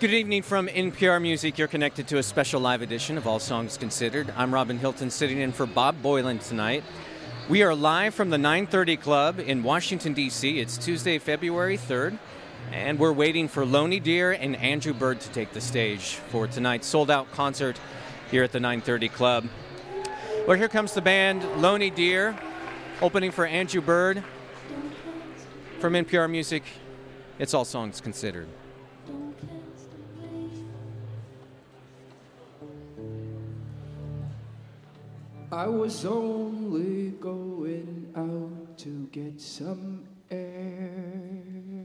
Good evening from NPR Music. You're connected to a special live edition of All Songs Considered. I'm Robin Hilton, sitting in for Bob Boilen tonight. We are live from the 930 Club in Washington, D.C. It's Tuesday, February 3rd, and we're waiting for Loney Deer and Andrew Bird to take the stage for tonight's sold-out concert here at the 930 Club. Well, here comes the band Loney Deer, opening for Andrew Bird. From NPR Music, it's All Songs Considered. I was only going out to get some air.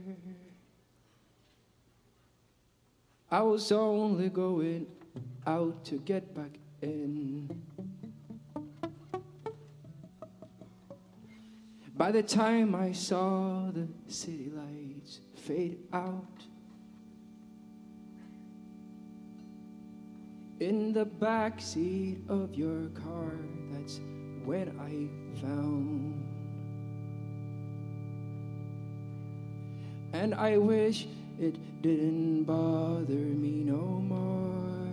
I was only going out to get back in. By the time I saw the city lights fade out, in the backseat of your car, that's when I found. And I wish it didn't bother me no more.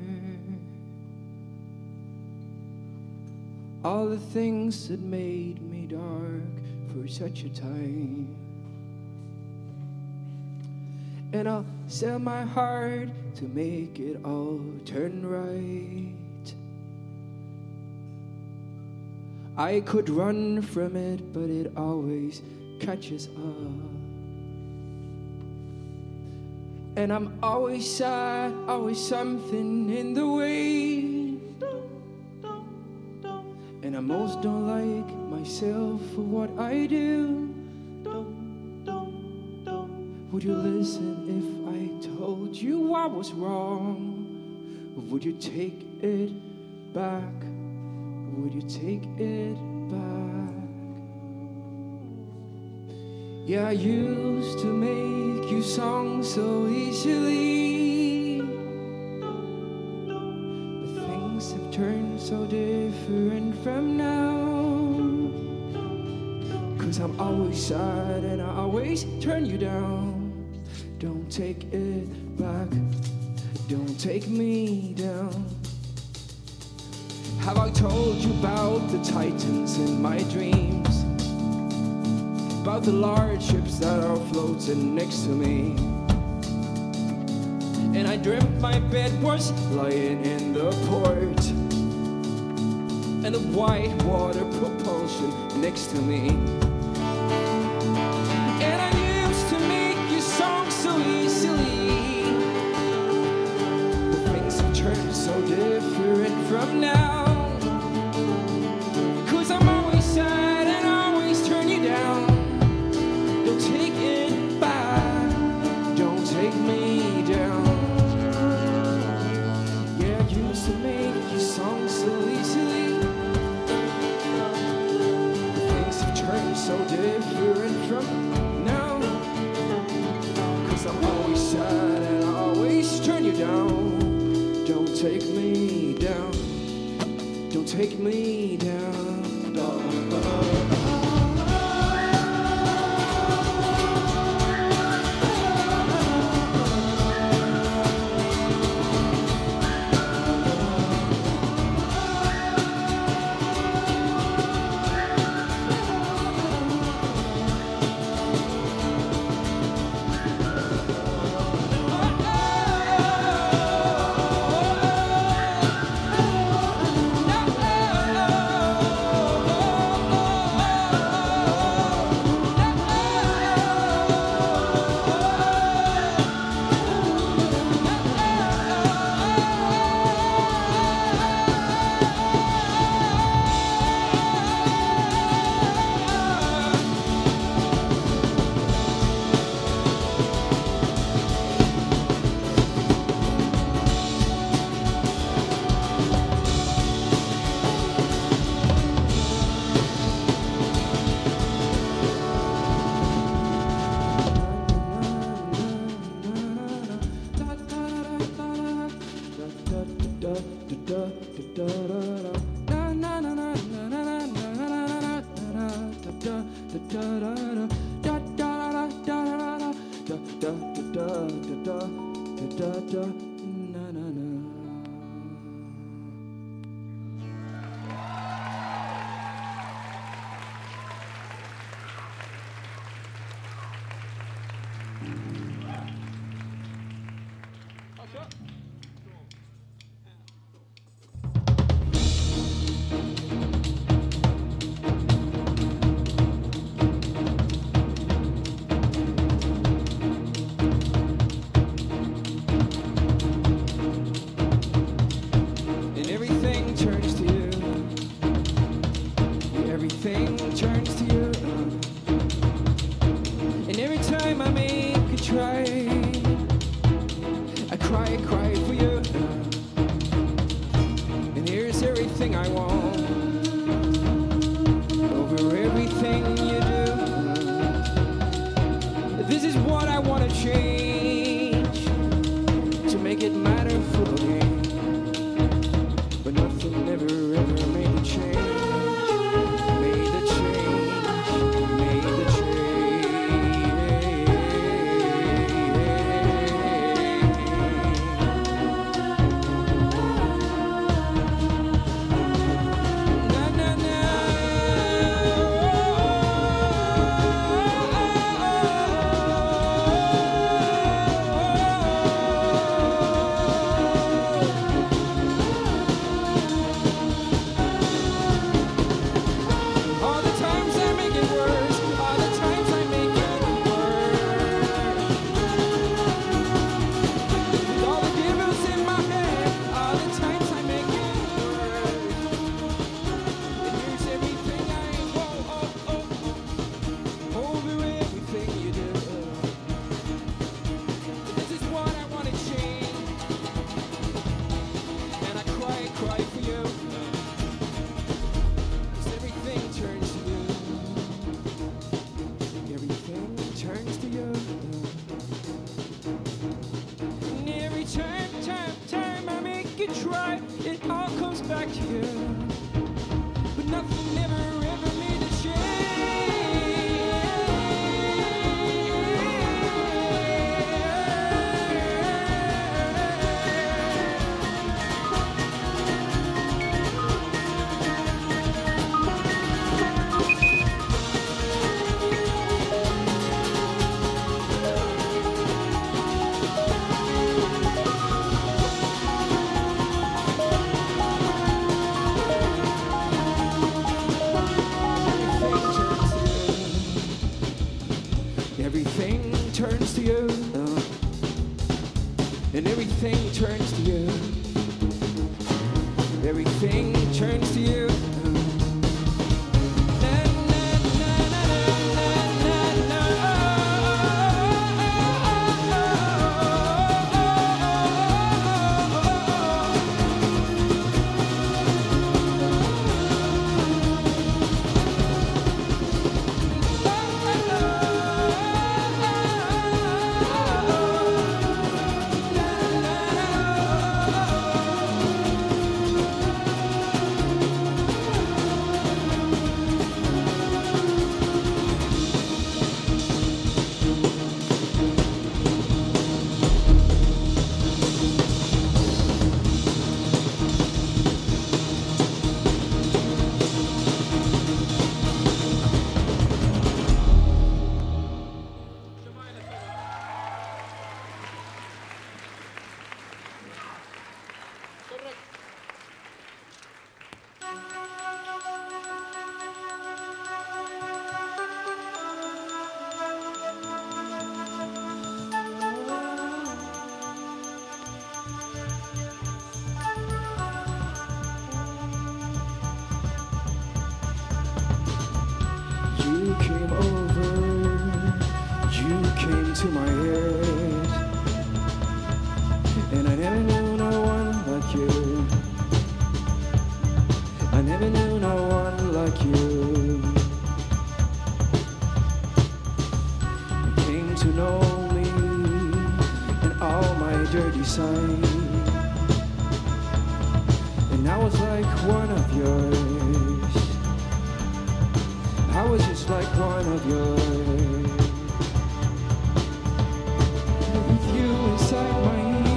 All the things that made me dark for such a time. And I'll sell my heart to make it all turn right. I could run from it, but it always catches up. And I'm always sad, always something in the way. And I most don't like myself for what I do. Would you listen if I told you I was wrong? Or would you take it back? Would you take it back? Yeah, I used to make you songs so easily, but things have turned so different from now. 'Cause I'm always sad and I always turn you down. Don't take it back, don't take me down. Have I told you about the titans in my dreams? About the large ships that are floating next to me? And I dreamt my bed was lying in the port, and the white water propulsion next to me. And I used to make you songs so easily, but things have turned so different from now. 'Cause I'm always sad and I always turn you down. Don't take it back, don't take me down. Yeah, I used to make you songs so easily, but things have turned so different from now. 'Cause I'm always sad and I always turn you down. Don't take me down, don't take me down. da da na na na. And everything turns to you. Everything turns to you. And every time I make a try, I cry for you. And here's everything I want over everything you do. This is what I want to change to make it matter fully. But nothing ever made a change. Made a change. Made a na na na. All the times I make it worse. All the times I make it worse. With all the devils in my head. All the times I make it worse. And here's everything I over everything you do. This is what I want to change. And I cry for you. 'Cause everything turns to you. Everything turns to you. And every time I make it try, it all comes back to you. But nothing ever made a Everything turns to you. And everything turns to you. Everything turns to you. Na, na, na, na, na, na, You came over, you came to my head, and I never knew no one like you. I never knew no one like you. You came to know me and all my dirty side, and I was like one of yours. I was just like one of yours. With you inside my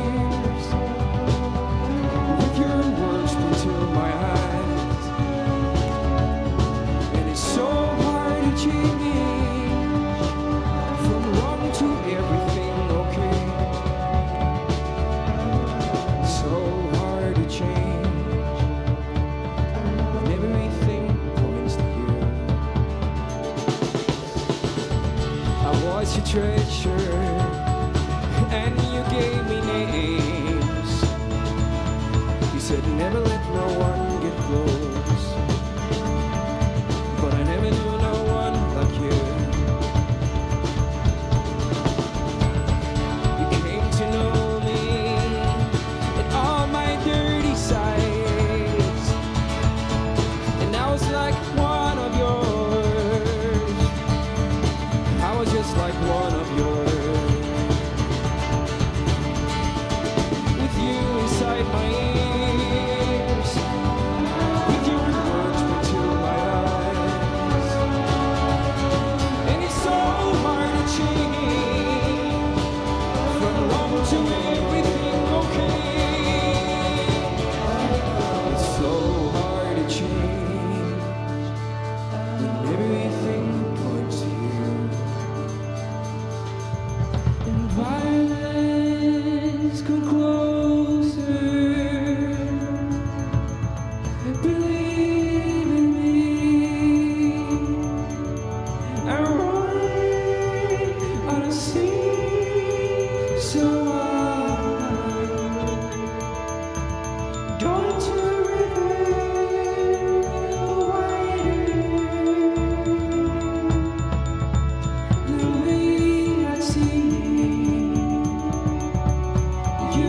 treasure, and you gave me names. You said never let no one get close, but I never knew no one like you. You came to know me and all my dirty sides, and I was like one of yours. I was just like one of yours. With you inside my ears, with your words into my eyes, and it's so hard to change from wrong to everything okay. It's so hard to change when everything points to you. And violence come closer. Believe in me. I'm running out of sea, so don't you the way I see you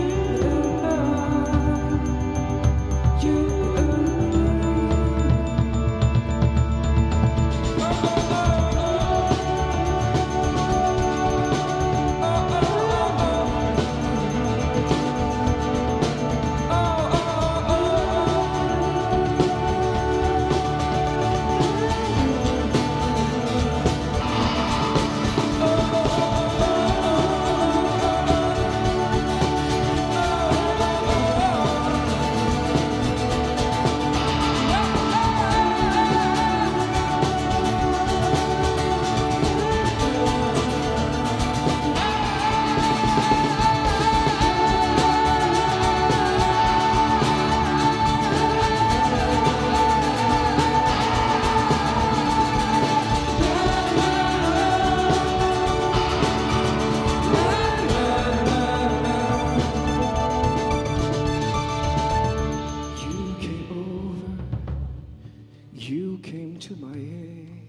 came over, you came to my aid,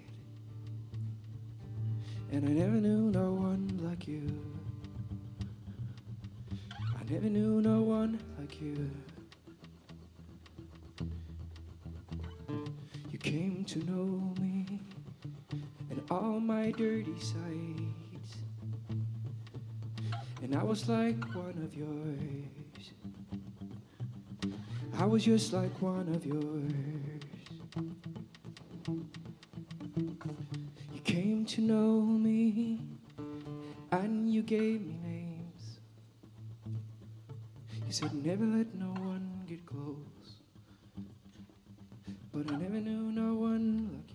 and I never knew no one like you. I never knew no one like you. You came to know me and all my dirty sides, and I was like one of yours. I was just like one of yours. You came to know me and you gave me names. You said never let no one get close, but I never knew no one like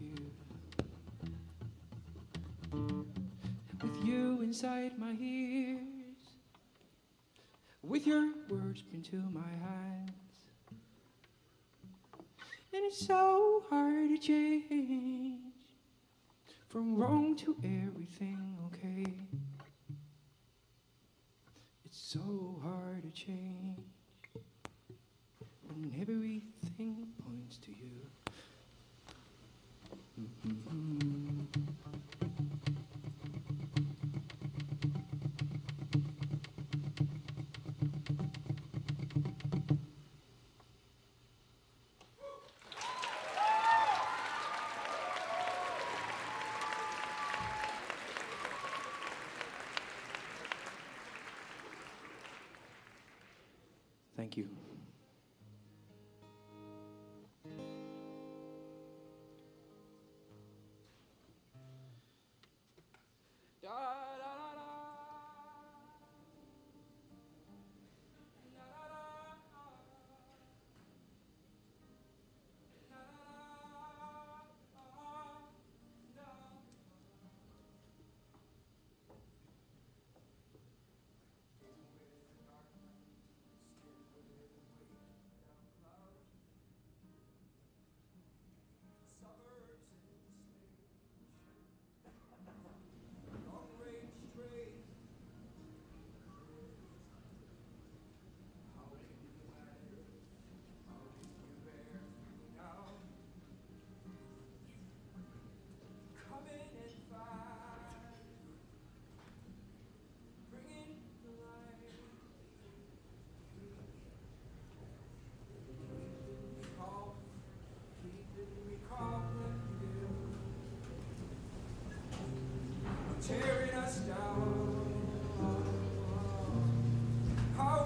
you. With you inside my ears, with your words into my eyes, and it's so hard to change from wrong to everything okay. It's so hard to change when everything points to you. Thank you.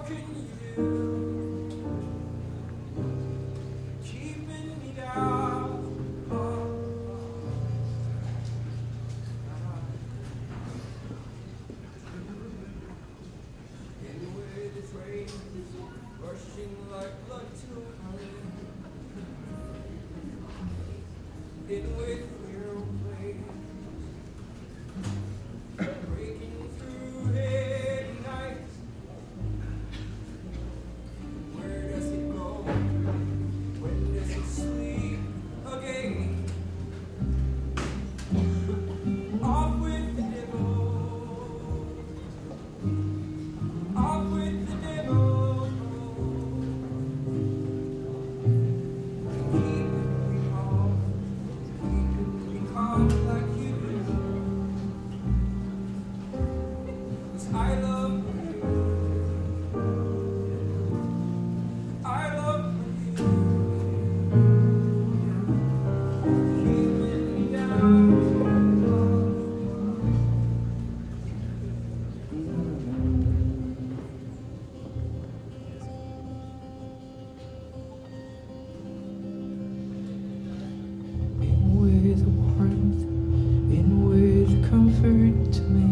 can you do? Keeping me down. Anyway, the train rushing like blood to my in with your place, breaking through heady nights. Where does it go? When does it sleep again? Off with the devil. Off with the devil. Like you do. 'Cause I love you. I love you. Keeping me down. In with the warmth, in with comfort to me.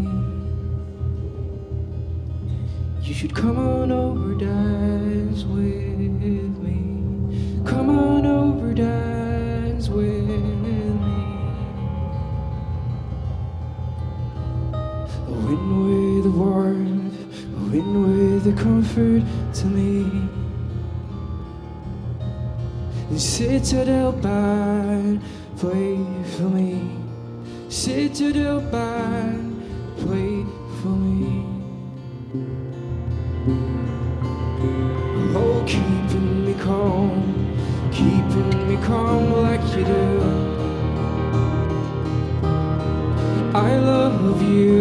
You should come on over, dance with me. Come on over, dance with me. Oh, in with the warmth, oh, in with the comfort to me. And Citadel Band, play for me. Citadel Band, play for me. Oh, keeping me calm like you do. I love you.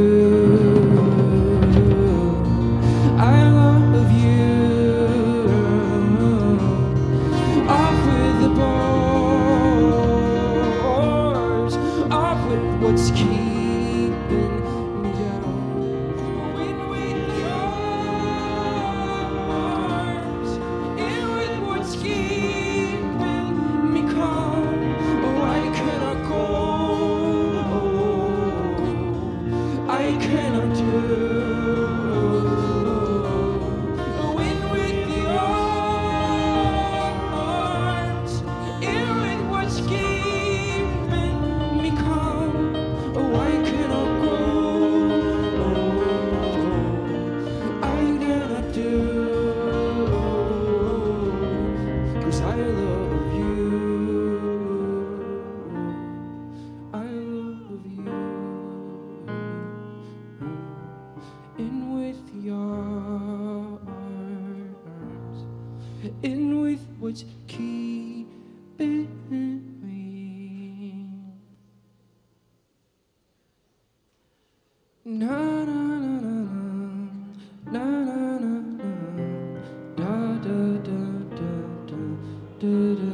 I love you. Off with the bars, off with what's keeping me down. In with your arms, in with what's keeping me calm. Oh, I cannot go. I cannot do. Oh, in with your arms, in with what's keeping me calm. Oh, I cannot go. I cannot do. 'Cause I love you. I love you. In with your arms, in with what's keeping me. Na na na na na na na na da da da da da da da.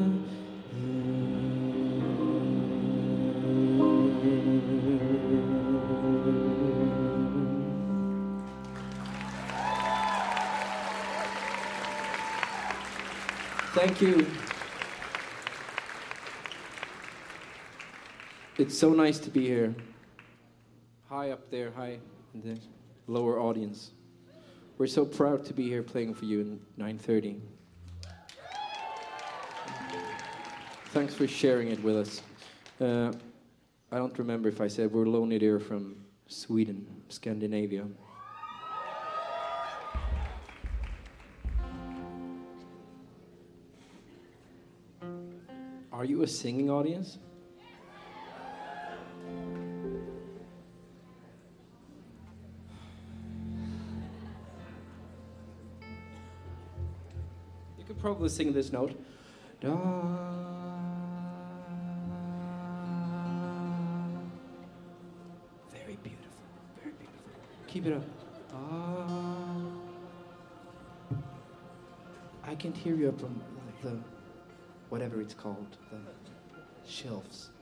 Thank you. It's so nice to be here. High up there, high in the lower audience. We're so proud to be here playing for you in 9:30. Thanks for sharing it with us. I don't remember if I said we're Lonely Deer from Sweden, Scandinavia. Are you a singing audience? You could probably sing this note. Da. Very beautiful, very beautiful. Keep it up. I can't hear you up on the whatever it's called, the shelves.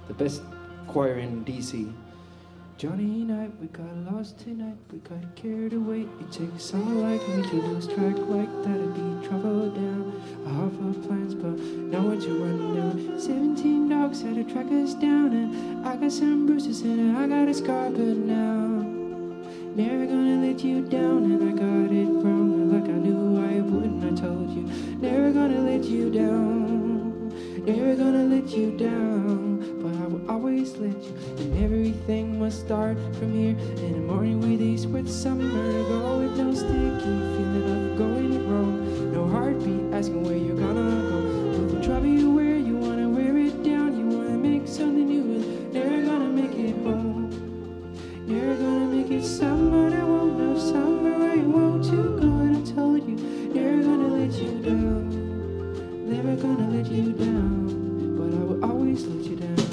the best choir in DC. Johnny night, we got lost tonight, we got carried away. It takes someone like me to lose track like that and be trouble down. I have our plans, but no one to run down. 17 dogs had to track us down, and I got some bruises and I got a scar, but now never gonna let you down, and I got it wrong like I knew I wouldn't. I told you, never gonna let you down, never gonna let you down, but I will always let you. And everything must start from here. In the morning with these with summer go with no sticky feeling of going wrong. No heartbeat asking where you're gonna go. With the trouble you wear, you wanna wear it down. You wanna make something new, and never gonna make it home. Never gonna make it summer, I won't know summer, I won't you go, and I told you, never gonna let you down, never gonna let you down, but I will always let you down.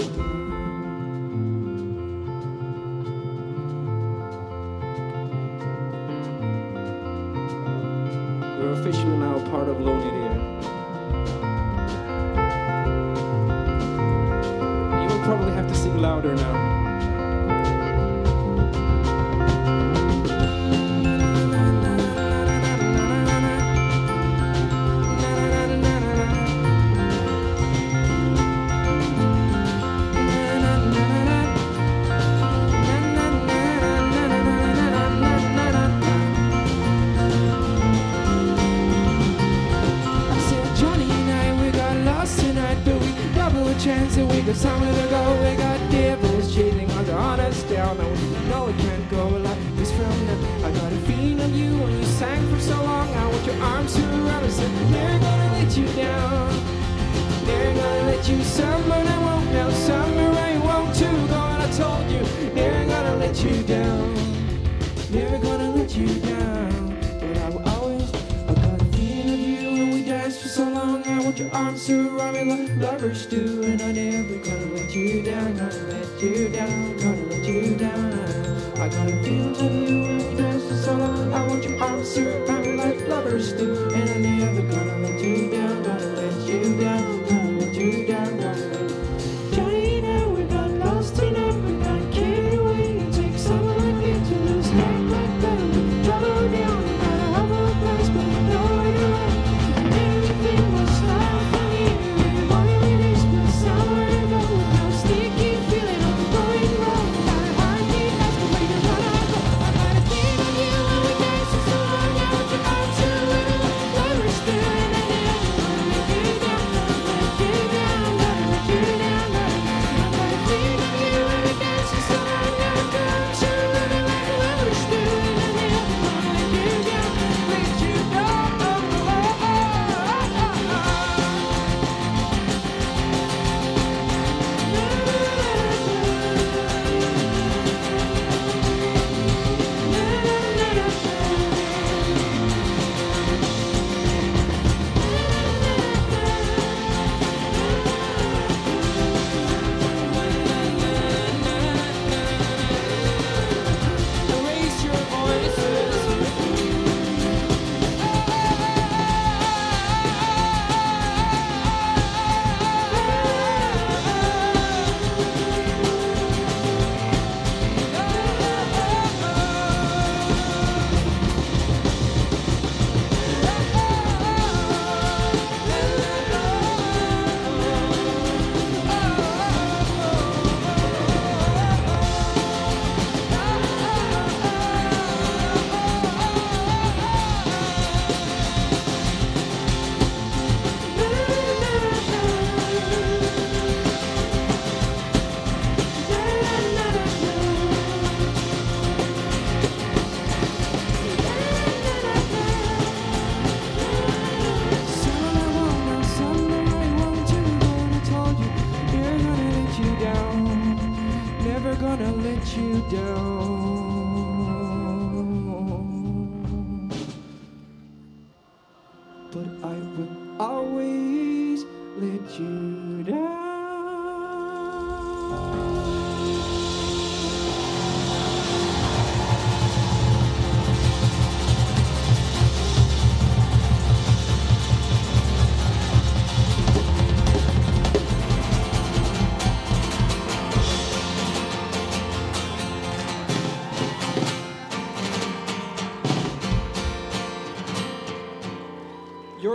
You're officially now part of Lonely Deer. You will probably have to sing louder now. Chance and we got somewhere to go. We got devils chasing us down, and we know it can't go like this from now. I got a feeling on you when you sang for so long. I want your arms around us, and never gonna let you down, never gonna let you summer. I won't know summer, I won't too go, and I told you, never gonna let you down, never gonna let you down, but I will always. I got a feeling of you when we danced for so long. I want your arms around me like lovers do, and I never gonna let you down, gonna let you down, gonna let you down. I got a feeling of you when we danced for so long. I want your arms around me like lovers do, and I never gonna let you down, gonna let you down, gonna let you down, gonna let you. Johnny, now we got lost tonight, we got carried away. It takes someone like me to lose track like that, and trouble down. Gotta have a place, but we know you're right. Everything was start from here. In the morning it is with somewhere to go. With no sticky feeling of going wrong. Got a heartbeat asking where you're gonna go. I got a feeling of you when we danced for so long. I want your arms around me like lovers do, and I never gonna let you down, gonna let you down, gonna let you down, I got a feeling of you when we danced for so long. I want your arms around me like lovers do, and I never gonna let you down, let you down. Raise your voices. Never gonna let you down, but I will always let you down.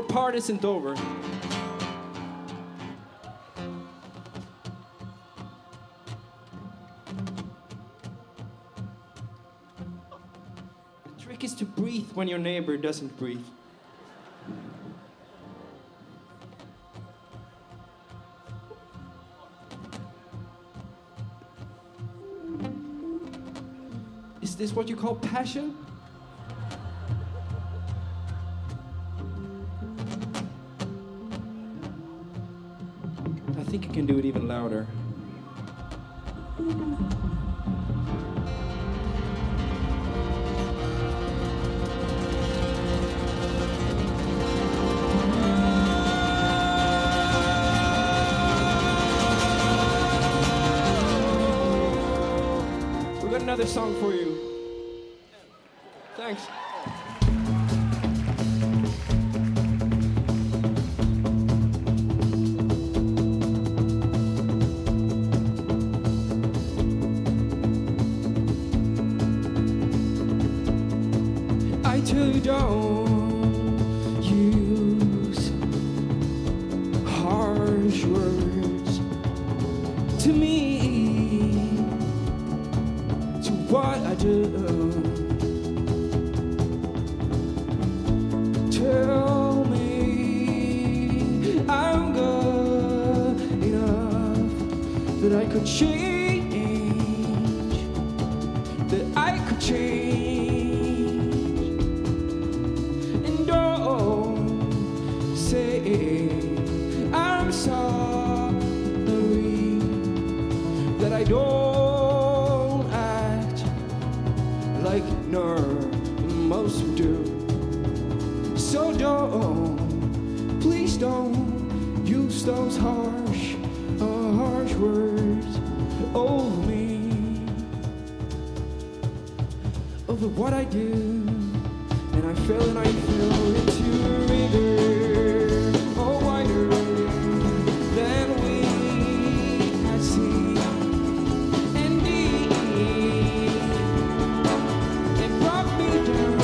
part isn't over. The trick is to breathe when your neighbor doesn't breathe. Is this what you call passion? I think you can do it even louder. We got another song for you. Thanks. I tell you don't use harsh words to me, to what I do. Tell me I'm good enough that I could change, that I could change. And don't say I'm sorry that I don't act like most do. So don't, please don't use those harsh words over me, over what I do. And I fell and I fell into a river, oh wider than we had seen. And deep, it brought me down.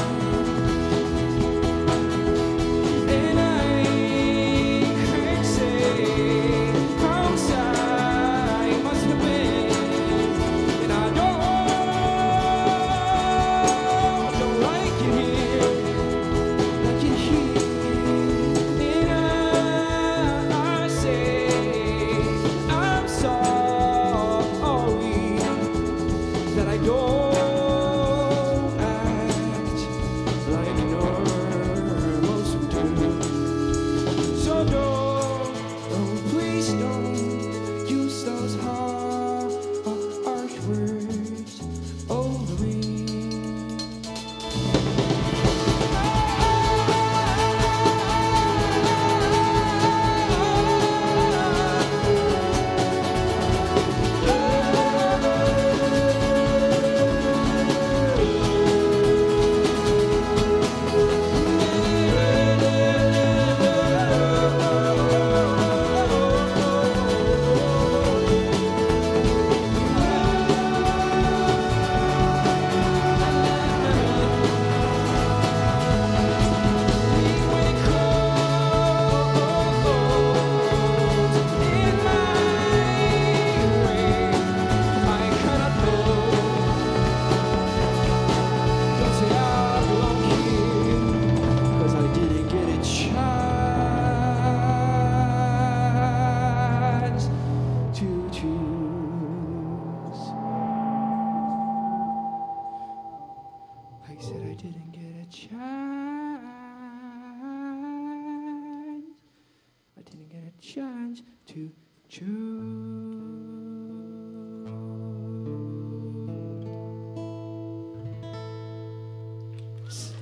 Chance to choose.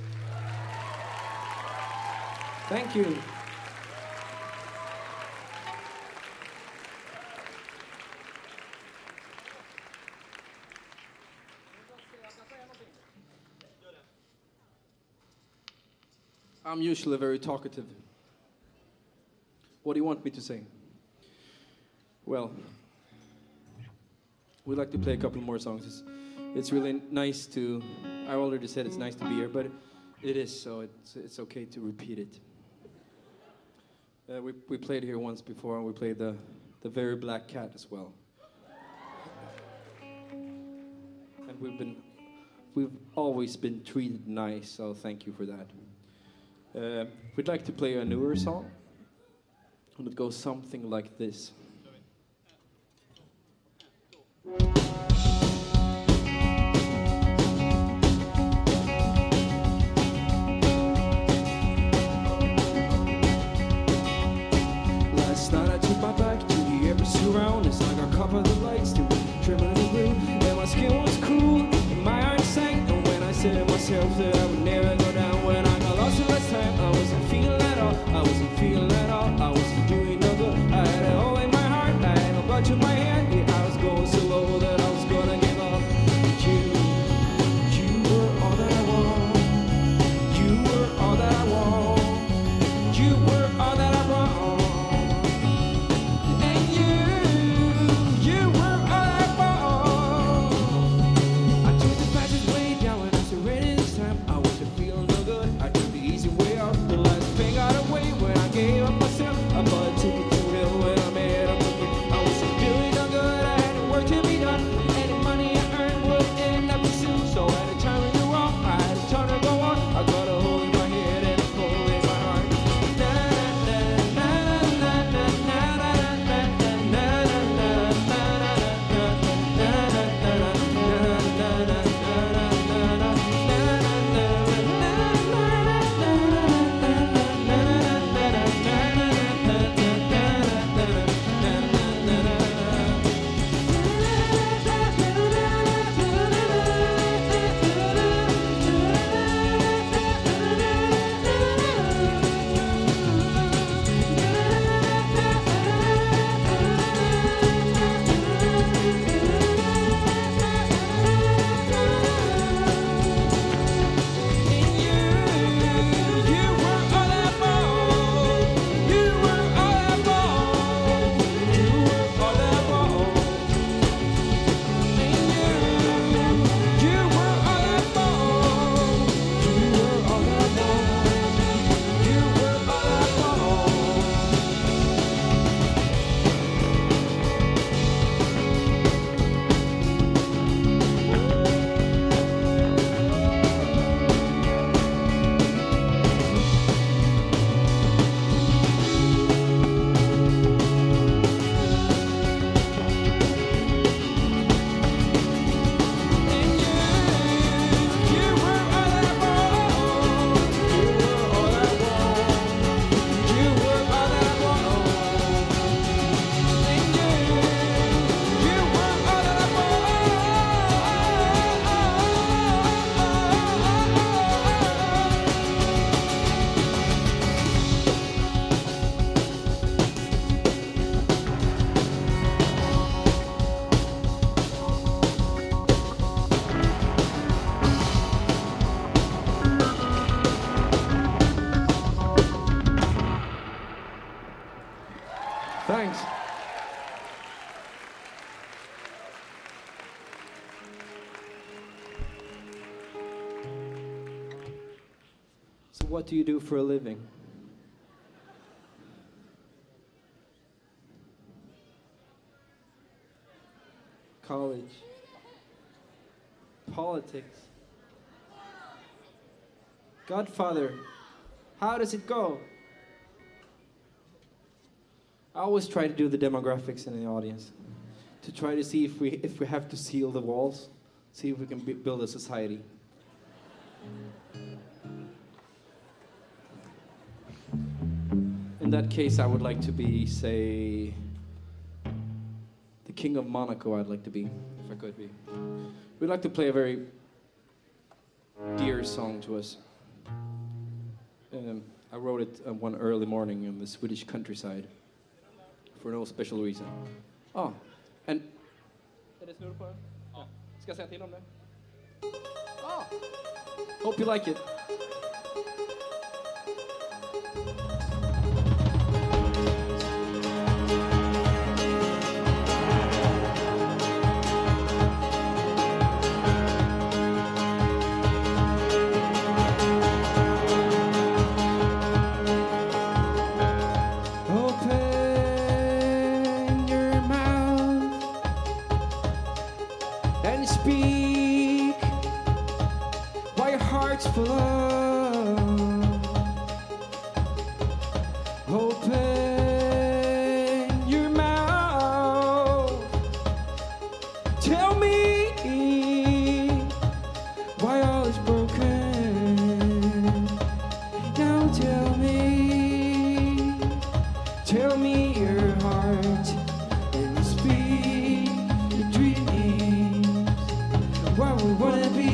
Thank you. I'm usually very talkative. What do you want me to say? Well, we'd like to play a couple more songs. It's really nice to, I already said it's nice to be here, but it is, so it's okay to repeat it. We played here once before, and we played the Very Black Cat as well. And we've always been treated nice, so thank you for that. We'd like to play a newer song, and it goes something like this. Last night I took my back to the air surroundings. I got caught by the lights, they were trembling in the room, and my skin was cool, and my heart sank. And when I said to myself that I would never go down, when I got lost the last time, I wasn't feeling at all. I wasn't feeling at all. I wasn't doing no good. I had a hole in my heart. I had no blood in my hand. Yeah, I was going so low that I was gonna give up. But you were all that I want. You were all that I want. You were all that I want. And you were all I want. I took the fastest way down when I surrendered this time. I wasn't feeling no good. I took the easy way out. The last thing got away when I gave up myself. I bought a ticket to hell when I made up with it. I wasn't feeling no good. I had work to be done. Any money I earned would end up too soon. So I had to turn it wrong. I had to turn to go on. I got a hole in my head and a hole in my heart. Na na na na na na na na na Thanks. So what do you do for a living? College. Politics. Godfather. How does it go? I always try to do the demographics in the audience to try to see if we have to seal the walls, see if we can build a society. In that case, I would like to be, say, the King of Monaco. I'd like to be, if I could be. We'd like to play a very dear song to us. I wrote it one early morning in the Swedish countryside. For no special reason. Oh, and... Är det snurr på den? Ja. Ska jag säga till om det? Oh, hope you like it. and speak while your heart's full of open your mouth. Tell me why all is broken. Now tell me your heart and speak your dreams. Why we wanna be.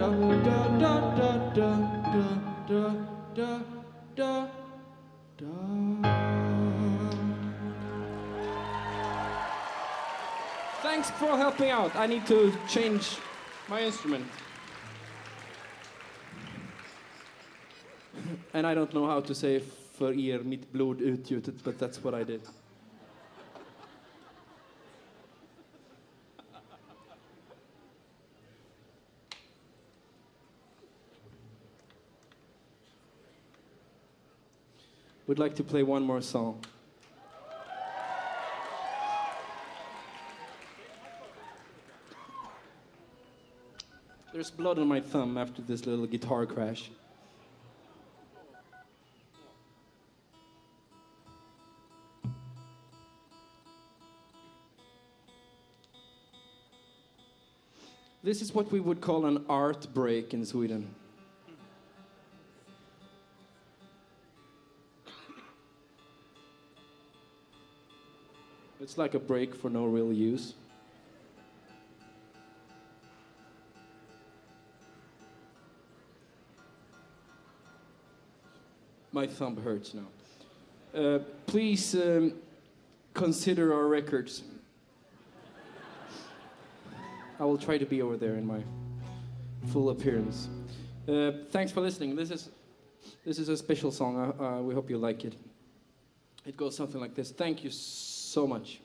Thanks for helping out. I need to change my instrument. And I don't know how to say för er mitt blod utgjutet, but that's what I did. Would like to play one more song. There's blood on my thumb after this little guitar crash. This is what we would call an art break in Sweden. It's like a break for no real use. My thumb hurts now. Please consider our records. I will try to be over there in my full appearance. Thanks for listening. This is a special song. We hope you like it. It goes something like this. Thank you so much.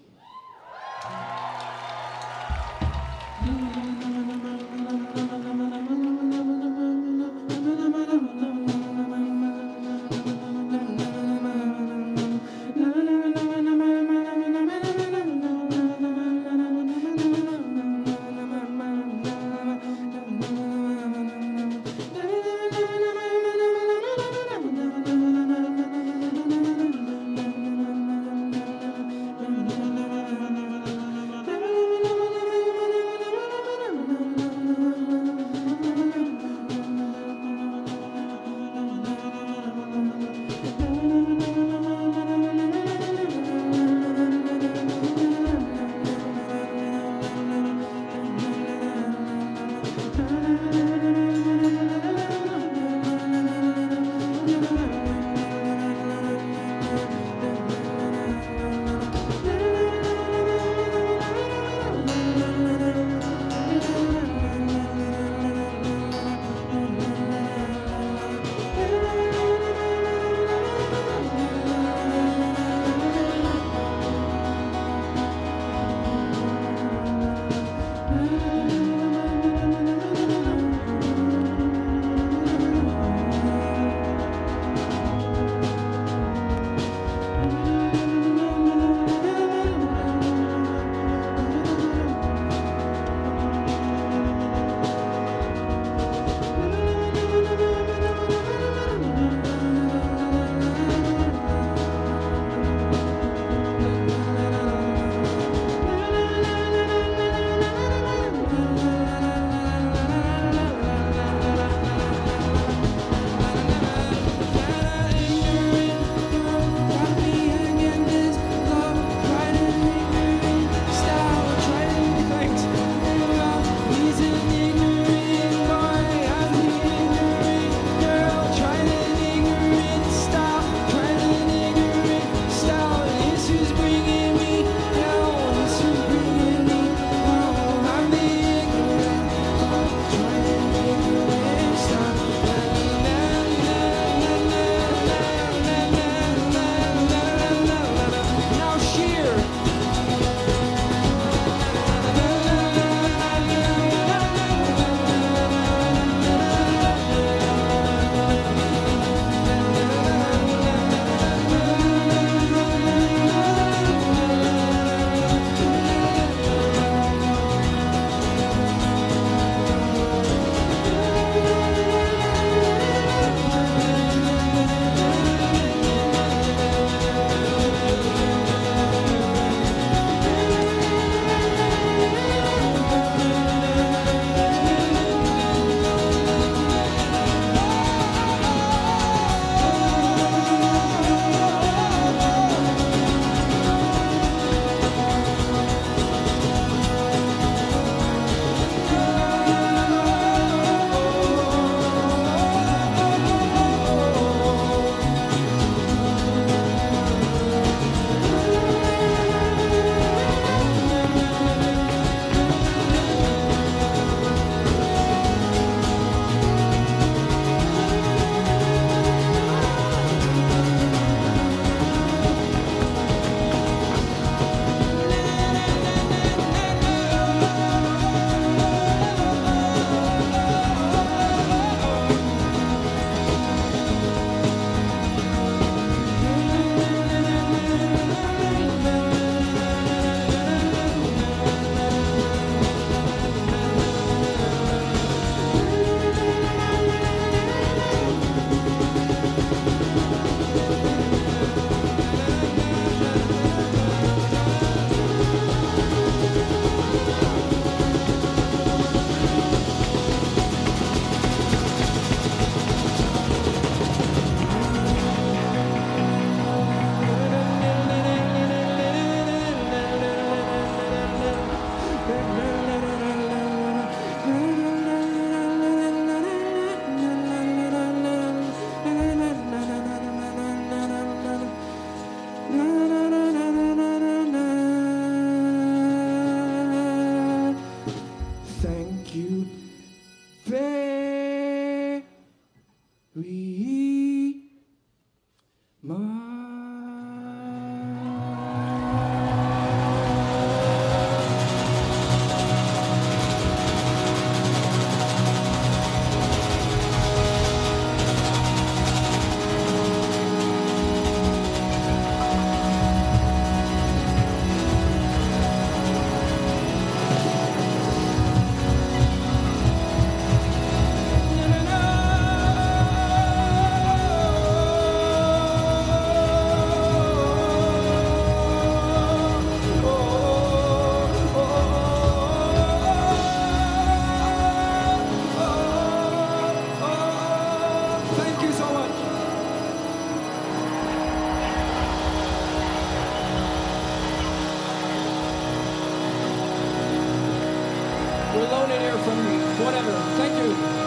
from me, whatever. Thank you.